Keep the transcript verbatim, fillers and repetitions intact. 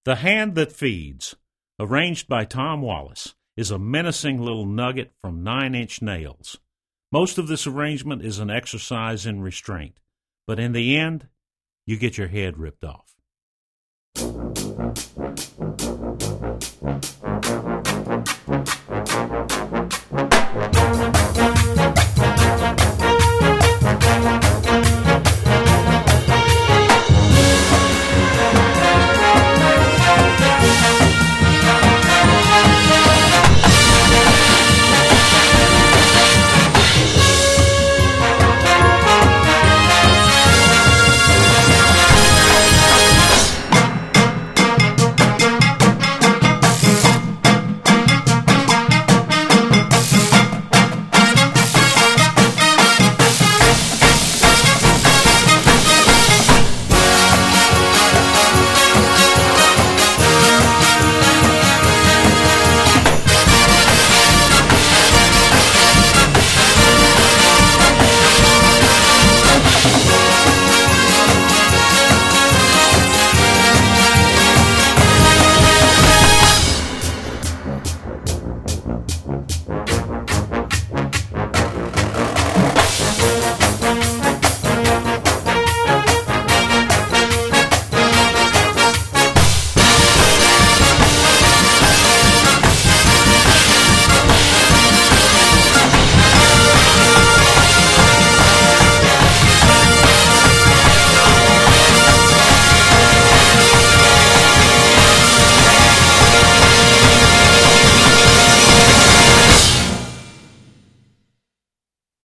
The Hand That Feeds, arranged by Tom Wallace, is a menacing little nugget from Nine Inch Nails. Most of this arrangement is an exercise in restraint, but in the end, you get your head ripped off.